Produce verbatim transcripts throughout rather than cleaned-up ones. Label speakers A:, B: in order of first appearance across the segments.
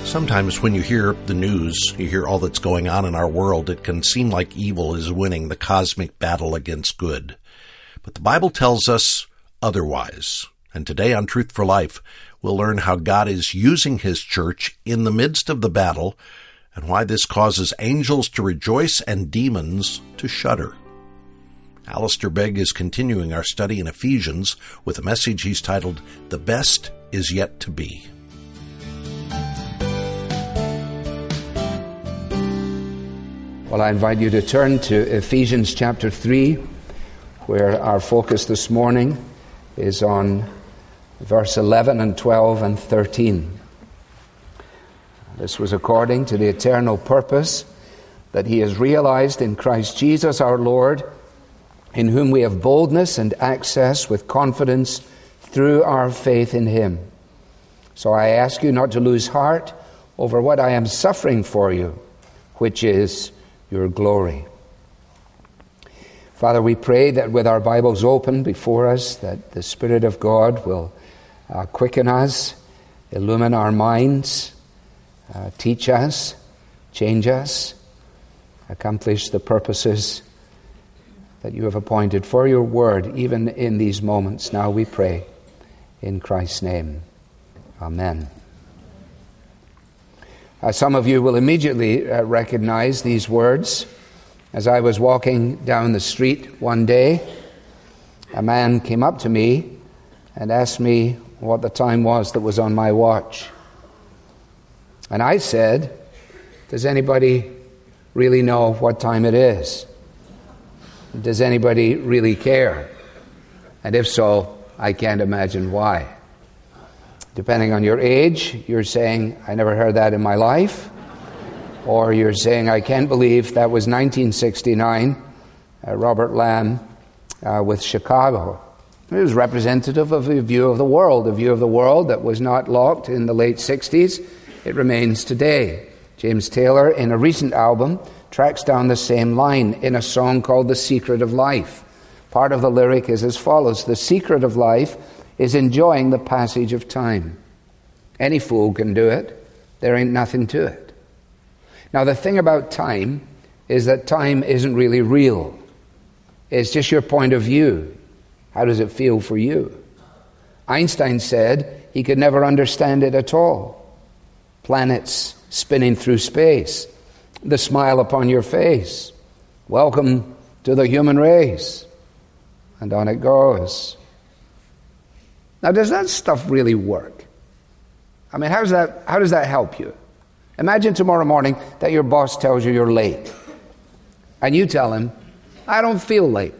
A: Sometimes when you hear the news, you hear all that's going on in our world, it can seem like evil is winning the cosmic battle against good. But the Bible tells us otherwise. And today on Truth for Life, we'll learn how God is using His church in the midst of the battle and why this causes angels to rejoice and demons to shudder. Alistair Begg is continuing our study in Ephesians with a message he's titled, The Best Is Yet to Be.
B: Well, I invite you to turn to Ephesians chapter three, where our focus this morning is on verse eleven and twelve and thirteen. This was according to the eternal purpose that He has realized in Christ Jesus our Lord, in whom we have boldness and access with confidence through our faith in Him. So I ask you not to lose heart over what I am suffering for you, which is your glory. Father, we pray that with our Bibles open before us, that the Spirit of God will uh, quicken us, illumine our minds, uh, teach us, change us, accomplish the purposes that you have appointed for your word, even in these moments. Now we pray in Christ's name. Amen. Uh, some of you will immediately uh, recognize these words. As I was walking down the street one day, a man came up to me and asked me what the time was that was on my watch. And I said, does anybody really know what time it is? Does anybody really care? And if so, I can't imagine why. Depending on your age, you're saying, I never heard that in my life. Or you're saying, I can't believe that was nineteen sixty-nine, uh, Robert Lamb uh, with Chicago. It was representative of a view of the world, a view of the world that was not locked in the late sixties. It remains today. James Taylor, in a recent album, tracks down the same line in a song called The Secret of Life. Part of the lyric is as follows: the secret of life is enjoying the passage of time. Any fool can do it. There ain't nothing to it. Now, the thing about time is that time isn't really real. It's just your point of view. How does it feel for you? Einstein said he could never understand it at all. Planets spinning through space. The smile upon your face. Welcome to the human race. And on it goes. Now, does that stuff really work? I mean, how does that, how does that help you? Imagine tomorrow morning that your boss tells you you're late. And you tell him, I don't feel late.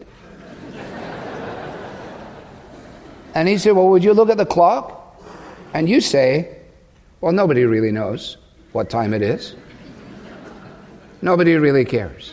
B: And he said, well, would you look at the clock? And you say, well, nobody really knows what time it is. Nobody really cares.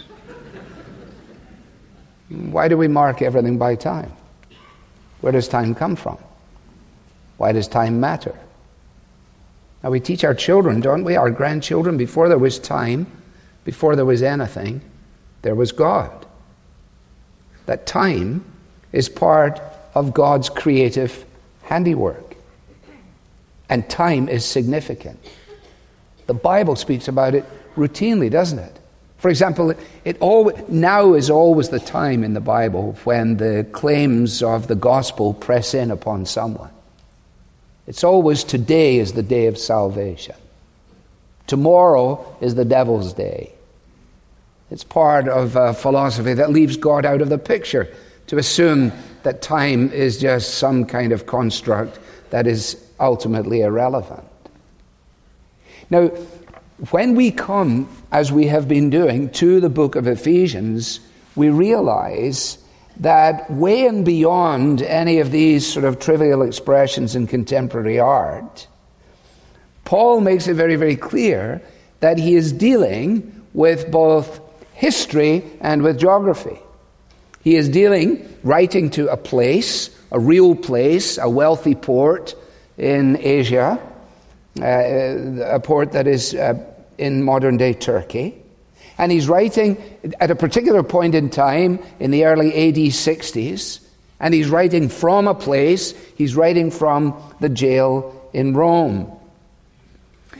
B: Why do we mark everything by time? Where does time come from? Why does time matter? Now, we teach our children, don't we, our grandchildren, before there was time, before there was anything, there was God. That time is part of God's creative handiwork. And time is significant. The Bible speaks about it routinely, doesn't it? For example, it always, now is always the time in the Bible when the claims of the gospel press in upon someone. It's always today is the day of salvation. Tomorrow is the devil's day. It's part of a philosophy that leaves God out of the picture, to assume that time is just some kind of construct that is ultimately irrelevant. Now, when we come, as we have been doing, to the book of Ephesians, we realize that way and beyond any of these sort of trivial expressions in contemporary art, Paul makes it very, very clear that he is dealing with both history and with geography. He is dealing, writing to a place, a real place, a wealthy port in Asia, uh, a port that is uh, in modern-day Turkey. And he's writing at a particular point in time in the early A D sixties, and he's writing from a place, he's writing from the jail in Rome.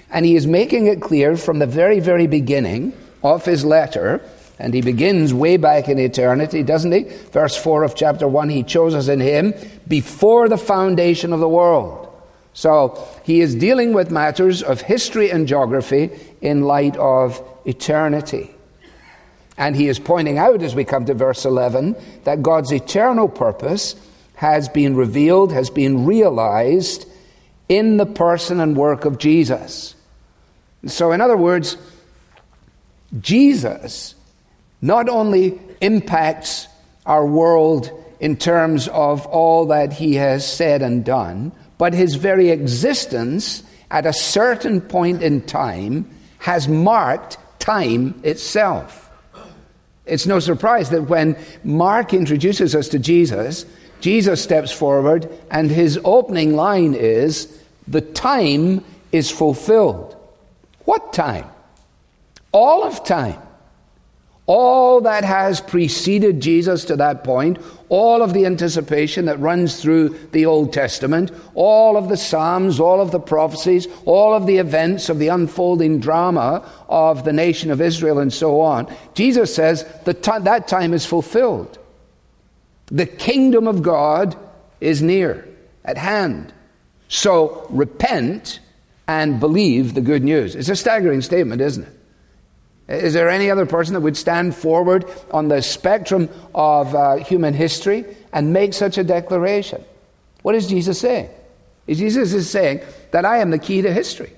B: And he is making it clear from the very, very beginning of his letter, and he begins way back in eternity, doesn't he? Verse four of chapter one, he chose us in him before the foundation of the world. So he is dealing with matters of history and geography in light of eternity. And he is pointing out, as we come to verse eleven, that God's eternal purpose has been revealed, has been realized in the person and work of Jesus. So in other words, Jesus not only impacts our world in terms of all that he has said and done, but his very existence at a certain point in time has marked time itself. It's no surprise that when Mark introduces us to Jesus, Jesus steps forward and his opening line is, "The time is fulfilled." What time? All of time. All that has preceded Jesus to that point, all of the anticipation that runs through the Old Testament, all of the Psalms, all of the prophecies, all of the events of the unfolding drama of the nation of Israel and so on. Jesus says that t- that time is fulfilled. The kingdom of God is near, at hand. So repent and believe the good news. It's a staggering statement, isn't it? Is there any other person that would stand forward on the spectrum of uh, human history and make such a declaration? What is Jesus saying? Jesus is saying that I am the key to history.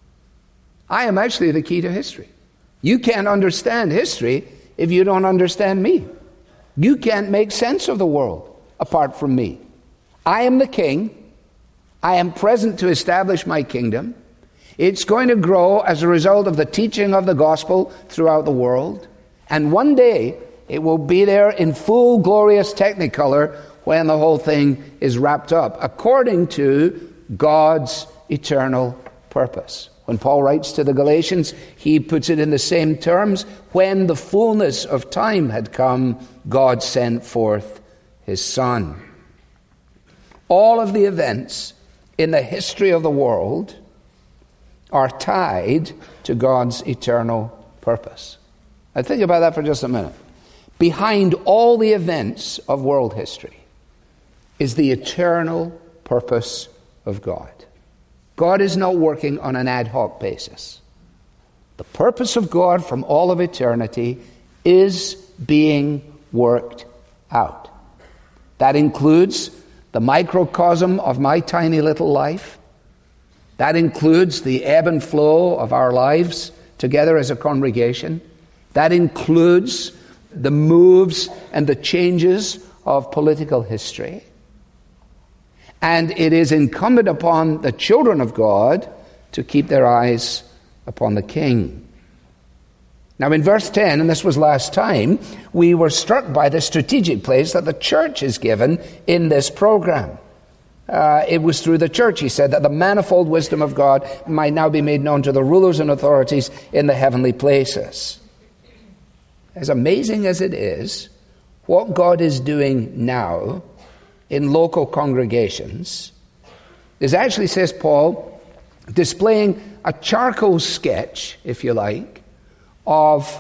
B: I am actually the key to history. You can't understand history if you don't understand me. You can't make sense of the world apart from me. I am the king. I am present to establish my kingdom. It's going to grow as a result of the teaching of the gospel throughout the world. And one day, it will be there in full glorious technicolor when the whole thing is wrapped up, according to God's eternal purpose. When Paul writes to the Galatians, he puts it in the same terms. When the fullness of time had come, God sent forth his Son. All of the events in the history of the world are tied to God's eternal purpose. Now think about that for just a minute. Behind all the events of world history is the eternal purpose of God. God is not working on an ad hoc basis. The purpose of God from all of eternity is being worked out. That includes the microcosm of my tiny little life. That includes the ebb and flow of our lives together as a congregation. That includes the moves and the changes of political history. And it is incumbent upon the children of God to keep their eyes upon the King. Now in verse ten, and this was last time, we were struck by the strategic place that the church is given in this program. Uh, it was through the church, he said, that the manifold wisdom of God might now be made known to the rulers and authorities in the heavenly places. As amazing as it is, what God is doing now in local congregations is actually, says Paul, displaying a charcoal sketch, if you like, of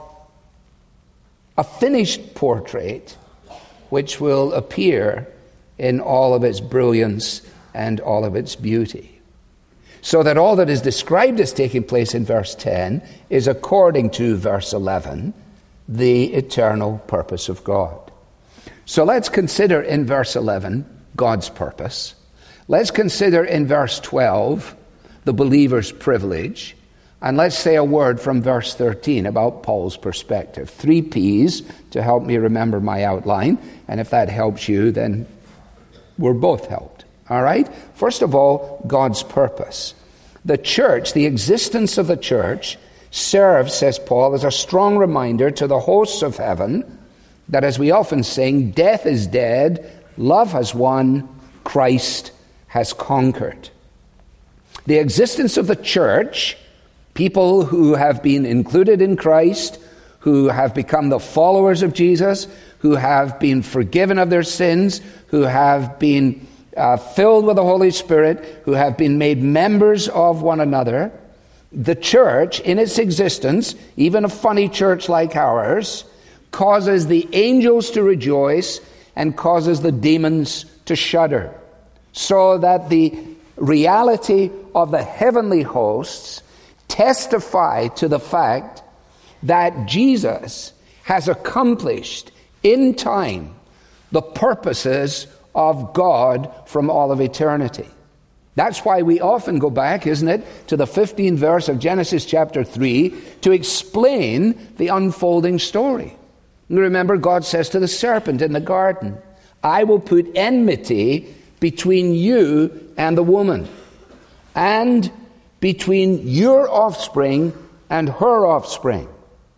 B: a finished portrait which will appear in all of its brilliance and all of its beauty. So that all that is described as taking place in verse ten is, according to verse eleven, the eternal purpose of God. So let's consider in verse eleven God's purpose. Let's consider in verse twelve the believer's privilege. And let's say a word from verse thirteen about Paul's perspective. Three P's to help me remember my outline. And if that helps you, then we're both helped. All right? First of all, God's purpose. The church, the existence of the church, serves, says Paul, as a strong reminder to the hosts of heaven that, as we often sing, death is dead, love has won, Christ has conquered. The existence of the church, people who have been included in Christ, who have become the followers of Jesus, who have been forgiven of their sins, who have been uh, filled with the Holy Spirit, who have been made members of one another, The church, in its existence, even a funny church like ours, causes the angels to rejoice and causes the demons to shudder, so that the reality of the heavenly hosts testify to the fact that Jesus has accomplished in time the purposes of God from all of eternity. That's why we often go back, isn't it, to the fifteenth verse of Genesis chapter three to explain the unfolding story. You remember, God says to the serpent in the garden, I will put enmity between you and the woman, and between your offspring and her offspring.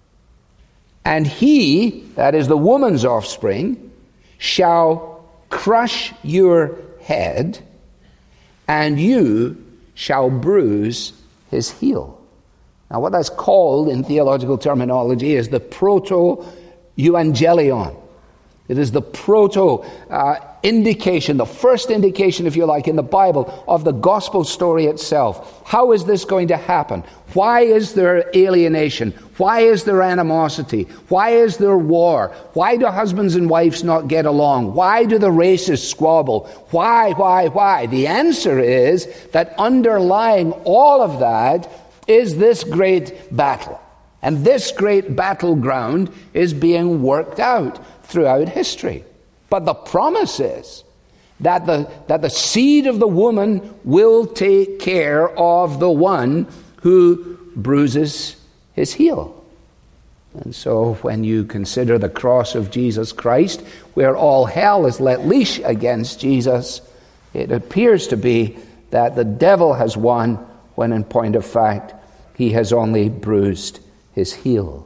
B: And he, that is the woman's offspring, shall crush your head, and you shall bruise his heel. Now, what that's called in theological terminology is the proto-evangelion. It is the proto uh, indication, the first indication, if you like, in the Bible of the gospel story itself. How is this going to happen? Why is there alienation? Why is there animosity? Why is there war? Why do husbands and wives not get along? Why do the races squabble? Why, why, why? The answer is that underlying all of that is this great battle. And this great battleground is being worked out throughout history. But the promise is that the, that the seed of the woman will take care of the one who bruises his heel. And so when you consider the cross of Jesus Christ, where all hell is let leash against Jesus, it appears to be that the devil has won, when in point of fact, he has only bruised his heel.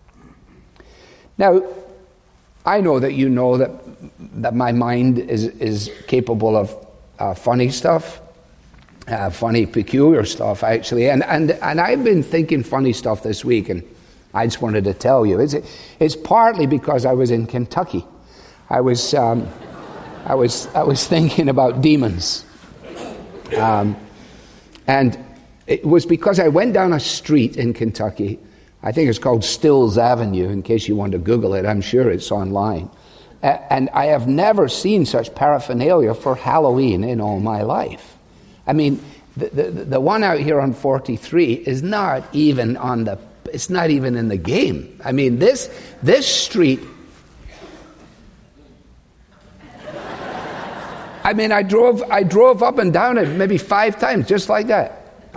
B: Now, I know that you know that that my mind is, is capable of uh, funny stuff, uh, funny, peculiar stuff, actually. And, and and I've been thinking funny stuff this week, and I just wanted to tell you. It's it's partly because I was in Kentucky. I was um, I was I was thinking about demons, um, and it was because I went down a street in Kentucky. I think it's called Stills Avenue, in case you want to Google it. I'm sure it's online. And I have never seen such paraphernalia for Halloween in all my life. I mean, the, the, the one out here on forty-three is not even on the, it's not even in the game. I mean, this this street, I mean, I drove I drove up and down it maybe five times, just like that.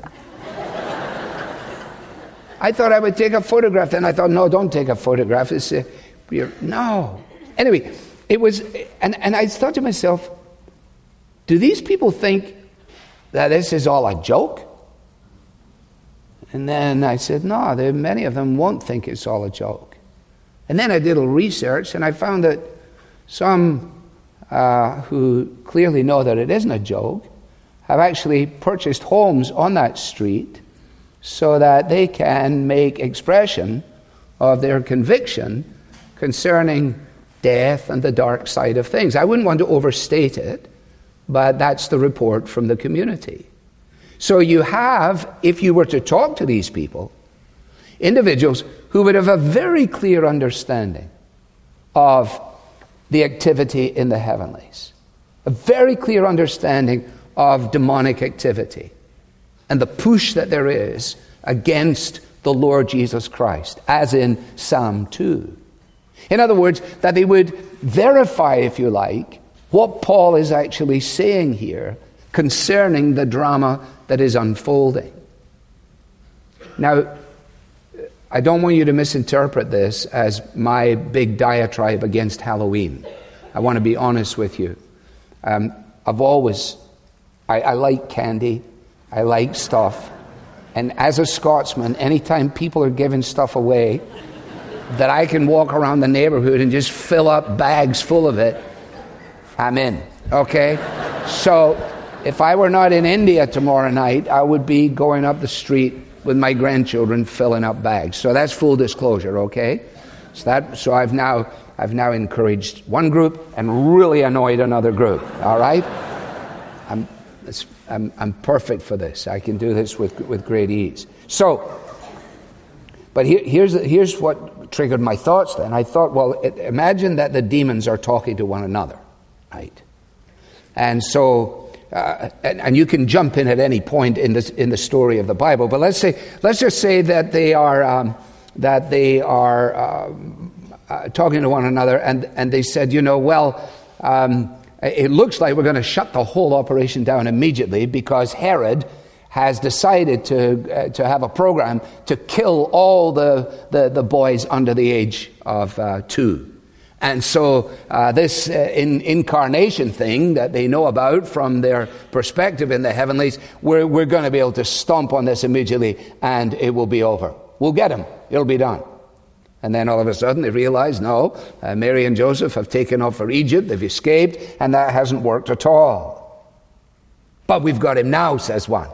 B: I thought I would take a photograph. Then I thought, no, don't take a photograph. It's uh, you're, no. Anyway, it was, and, and I thought to myself, do these people think that this is all a joke? And then I said, no, there, many of them won't think it's all a joke. And then I did a little research, and I found that some uh, who clearly know that it isn't a joke have actually purchased homes on that street so that they can make expression of their conviction concerning death and the dark side of things. I wouldn't want to overstate it, but that's the report from the community. So you have, if you were to talk to these people, individuals who would have a very clear understanding of the activity in the heavenlies, a very clear understanding of demonic activity, and the push that there is against the Lord Jesus Christ, as in Psalm two. In other words, that they would verify, if you like, what Paul is actually saying here concerning the drama that is unfolding. Now, I don't want you to misinterpret this as my big diatribe against Halloween. I want to be honest with you. Um, I've always, I, I like candy. I like stuff. And as a Scotsman, anytime people are giving stuff away that I can walk around the neighborhood and just fill up bags full of it, I'm in. Okay? So if I were not in India tomorrow night, I would be going up the street with my grandchildren filling up bags. So that's full disclosure, okay? So that so I've now I've now encouraged one group and really annoyed another group. All right? I'm It's, I'm, I'm perfect for this. I can do this with, with great ease. So, but here, here's, here's what triggered my thoughts then. I thought, well, it, imagine that the demons are talking to one another, right? And so, uh, and, and you can jump in at any point in this in the story of the Bible. But let's say, let's just say that they are um, that they are um, uh, talking to one another, and and they said, you know, well, um, it looks like we're going to shut the whole operation down immediately because Herod has decided to uh, to have a program to kill all the the, the boys under the age of uh, two. And so uh, this uh, in, incarnation thing that they know about from their perspective in the heavenlies, we're, we're going to be able to stomp on this immediately and it will be over. We'll get him. It'll be done. And then all of a sudden they realize, no, uh, Mary and Joseph have taken off for Egypt. They've escaped, and that hasn't worked at all. But we've got him now, says one.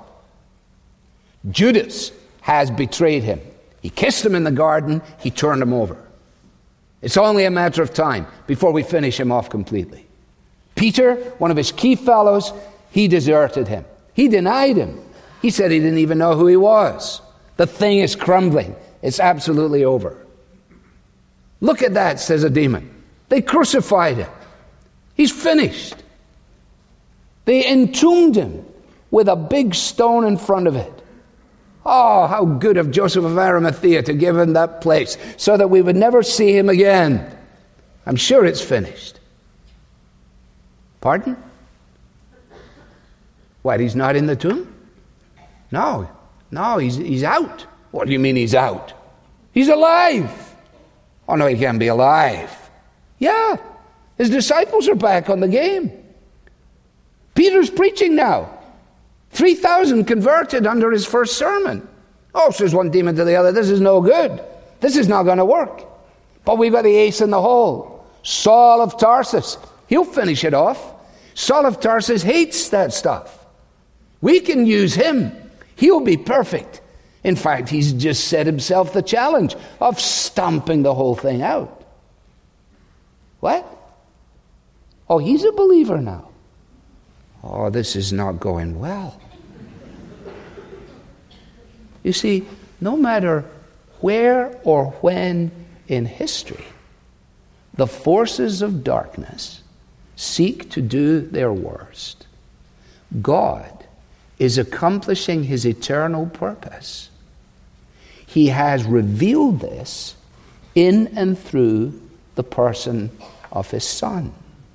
B: Judas has betrayed him. He kissed him in the garden. He turned him over. It's only a matter of time before we finish him off completely. Peter, one of his key fellows, he deserted him. He denied him. He said he didn't even know who he was. The thing is crumbling. It's absolutely over. Look at that, says a demon. They crucified him. He's finished. They entombed him with a big stone in front of it. Oh, how good of Joseph of Arimathea to give him that place so that we would never see him again. I'm sure it's finished. Pardon? What, he's not in the tomb? No, no, he's, he's out. What do you mean he's out? He's alive. Oh, no, he can't be alive. Yeah, his disciples are back on the game. Peter's preaching now. three thousand converted under his first sermon. Oh, says one demon to the other, this is no good. This is not going to work. But we've got the ace in the hole. Saul of Tarsus. He'll finish it off. Saul of Tarsus hates that stuff. We can use him. He'll be perfect. In fact, he's just set himself the challenge of stomping the whole thing out. What? Oh, he's a believer now. Oh, this is not going well. You see, no matter where or when in history the forces of darkness seek to do their worst, God is accomplishing his eternal purpose. He has revealed this in and through the person of his Son.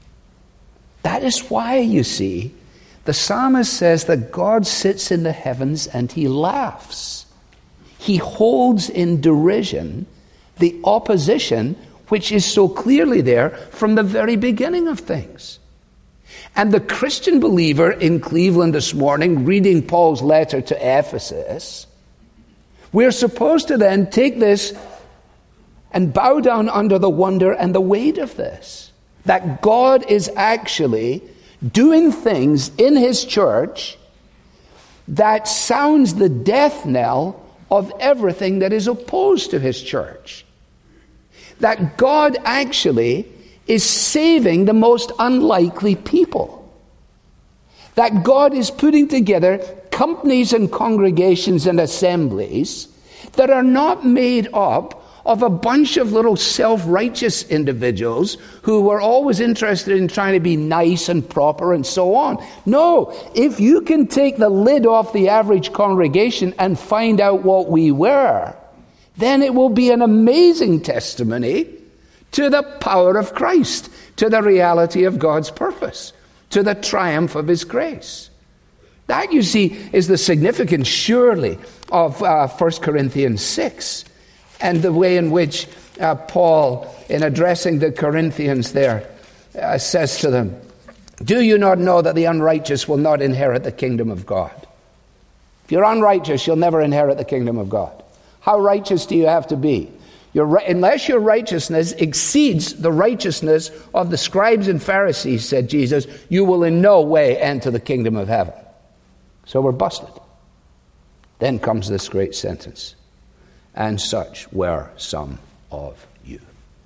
B: That is why, you see, the psalmist says that God sits in the heavens and he laughs. He holds in derision the opposition which is so clearly there from the very beginning of things. And the Christian believer in Cleveland this morning, reading Paul's letter to Ephesus, we're supposed to then take this and bow down under the wonder and the weight of this. That God is actually doing things in his church that sounds the death knell of everything that is opposed to his church. That God actually is saving the most unlikely people. That God is putting together companies and congregations and assemblies that are not made up of a bunch of little self-righteous individuals who were always interested in trying to be nice and proper and so on. No, if you can take the lid off the average congregation and find out what we were, then it will be an amazing testimony to the power of Christ, to the reality of God's purpose, to the triumph of his grace. That, you see, is the significance, surely, of uh, First Corinthians six. And the way in which uh, Paul, in addressing the Corinthians there, uh, says to them, do you not know that the unrighteous will not inherit the kingdom of God? If you're unrighteous, you'll never inherit the kingdom of God. How righteous do you have to be? Your, unless your righteousness exceeds the righteousness of the scribes and Pharisees, said Jesus, you will in no way enter the kingdom of heaven. So we're busted. Then comes this great sentence. And such were some of you.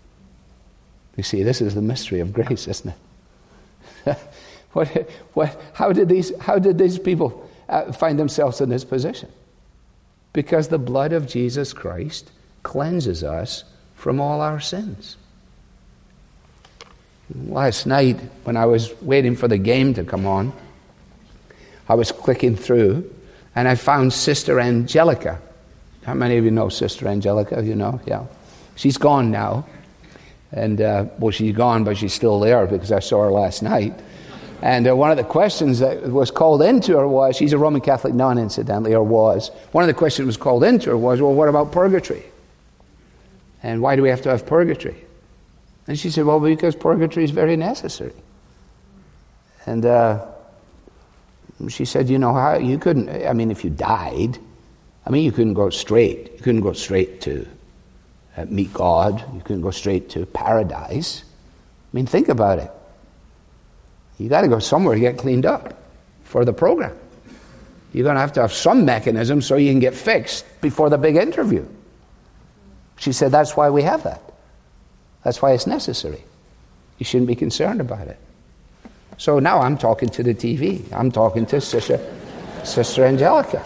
B: You see, this is the mystery of grace, isn't it? what, what, how did these, how did these people uh, find themselves in this position? Because the blood of Jesus Christ cleanses us from all our sins. Last night, when I was waiting for the game to come on, I was clicking through, and I found Sister Angelica. How many of you know Sister Angelica? You know, yeah. She's gone now. And, uh, well, she's gone, but she's still there because I saw her last night. And uh, one of the questions that was called into her was, she's a Roman Catholic nun, incidentally, or was. One of the questions that was called into her was, well, what about purgatory? And why do we have to have purgatory? And she said, well, because purgatory is very necessary. And uh, she said, you know, how you couldn't, I mean, if you died, I mean, you couldn't go straight. You couldn't go straight to uh, meet God. You couldn't go straight to paradise. I mean, think about it. You got to go somewhere to get cleaned up for the program. You're going to have to have some mechanism so you can get fixed before the big interview. She said, that's why we have that. That's why it's necessary. You shouldn't be concerned about it. So now I'm talking to the T V. I'm talking to Sister, Sister Angelica.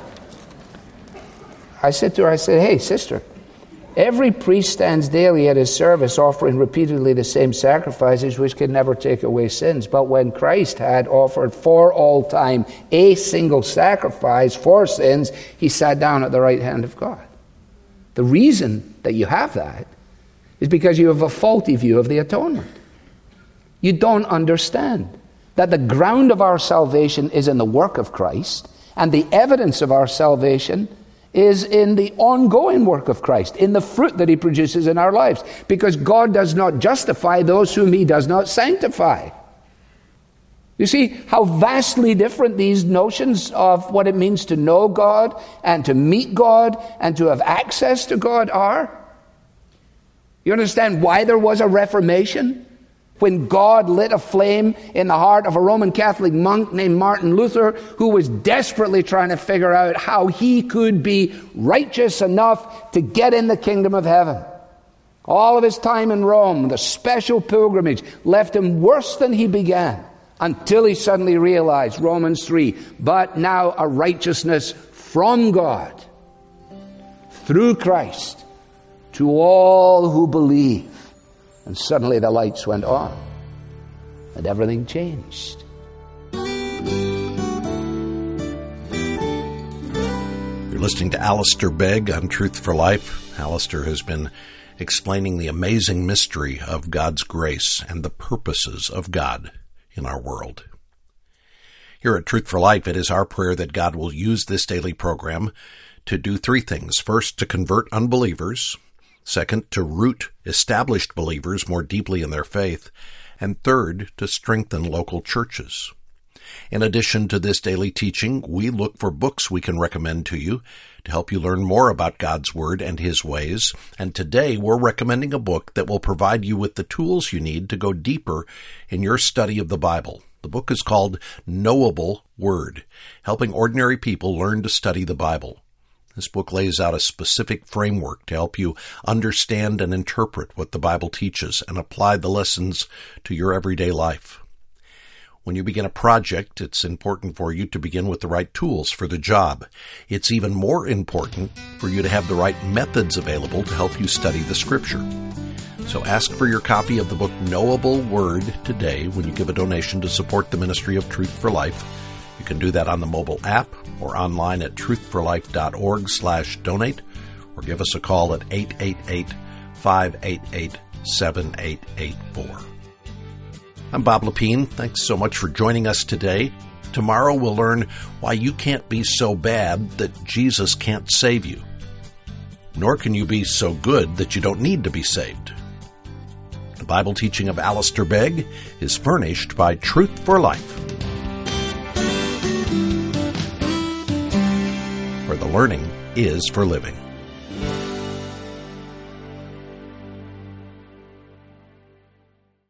B: I said to her, I said, hey, sister, every priest stands daily at his service offering repeatedly the same sacrifices which can never take away sins. But when Christ had offered for all time a single sacrifice for sins, he sat down at the right hand of God. The reason that you have that is because you have a faulty view of the atonement. You don't understand that the ground of our salvation is in the work of Christ, and the evidence of our salvation is in the ongoing work of Christ, in the fruit that he produces in our lives. Because God does not justify those whom he does not sanctify. You see how vastly different these notions of what it means to know God and to meet God and to have access to God are? You understand why there was a Reformation? When God lit a flame in the heart of a Roman Catholic monk named Martin Luther, who was desperately trying to figure out how he could be righteous enough to get in the kingdom of heaven. All of his time in Rome, the special pilgrimage, left him worse than he began, until he suddenly realized, Romans three, but now a righteousness from God, through Christ, to all who believe. And suddenly the lights went on, and everything changed.
A: You're listening to Alistair Begg on Truth for Life. Alistair has been explaining the amazing mystery of God's grace and the purposes of God in our world. Here at Truth for Life, it is our prayer that God will use this daily program to do three things. First, to convert unbelievers. Second, to root established believers more deeply in their faith. And third, to strengthen local churches. In addition to this daily teaching, we look for books we can recommend to you to help you learn more about God's Word and His ways. And today we're recommending a book that will provide you with the tools you need to go deeper in your study of the Bible. The book is called Knowable Word, Helping Ordinary People Learn to Study the Bible. This book lays out a specific framework to help you understand and interpret what the Bible teaches and apply the lessons to your everyday life. When you begin a project, it's important for you to begin with the right tools for the job. It's even more important for you to have the right methods available to help you study the Scripture. So ask for your copy of the book Knowable Word today when you give a donation to support the ministry of Truth for Life. You can do that on the mobile app or online at truthforlife.org slash donate, or give us a call at eight eight eight, five eight eight, seven eight eight four. I'm Bob Lepine. Thanks so much for joining us today. Tomorrow we'll learn why you can't be so bad that Jesus can't save you. Nor can you be so good that you don't need to be saved. The Bible teaching of Alistair Begg is furnished by Truth for Life, where the learning is for living.